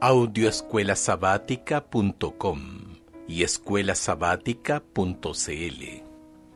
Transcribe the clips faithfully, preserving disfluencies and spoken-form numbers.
audio escuela sabática punto com y escuela sabática punto c l.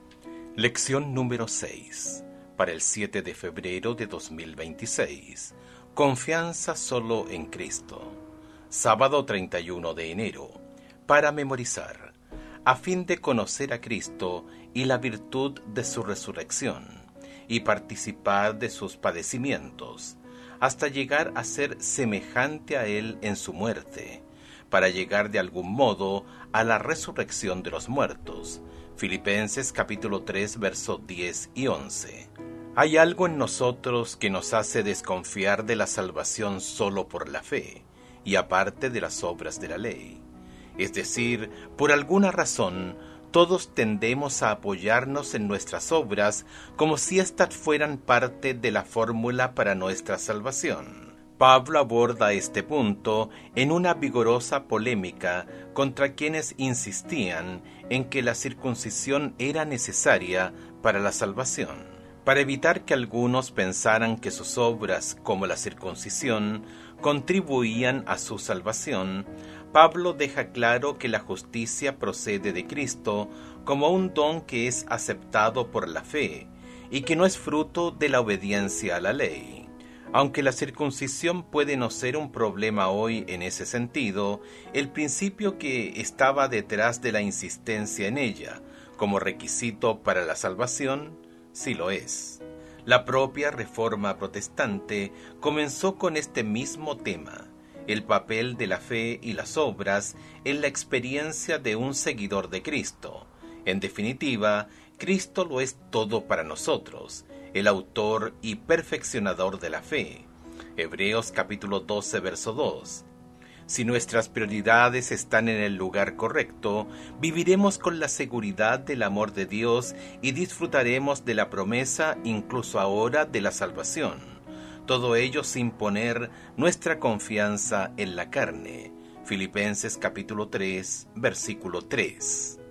Lección número seis, para el siete de febrero de dos mil veintiséis. Confianza solo en Cristo. Sábado treinta y uno de enero. Para memorizar, a fin de conocer a Cristo y la virtud de su resurrección, y participar de sus padecimientos, hasta llegar a ser semejante a Él en su muerte, para llegar de algún modo a la resurrección de los muertos. Filipenses capítulo tres, versos diez y once. Hay algo en nosotros que nos hace desconfiar de la salvación solo por la fe, y aparte de las obras de la ley. Es decir, por alguna razón, todos tendemos a apoyarnos en nuestras obras como si éstas fueran parte de la fórmula para nuestra salvación. Pablo aborda este punto en una vigorosa polémica contra quienes insistían en que la circuncisión era necesaria para la salvación. Para evitar que algunos pensaran que sus obras, como la circuncisión, contribuían a su salvación, Pablo deja claro que la justicia procede de Cristo como un don que es aceptado por la fe y que no es fruto de la obediencia a la ley. Aunque la circuncisión puede no ser un problema hoy en ese sentido, el principio que estaba detrás de la insistencia en ella como requisito para la salvación, sí lo es. La propia Reforma Protestante comenzó con este mismo tema: el papel de la fe y las obras en la experiencia de un seguidor de Cristo. En definitiva, Cristo lo es todo para nosotros, el autor y perfeccionador de la fe. Hebreos capítulo doce, verso dos. Si nuestras prioridades están en el lugar correcto, viviremos con la seguridad del amor de Dios y disfrutaremos de la promesa incluso ahora de la salvación. Todo ello sin poner nuestra confianza en la carne. Filipenses capítulo tres, versículo tres.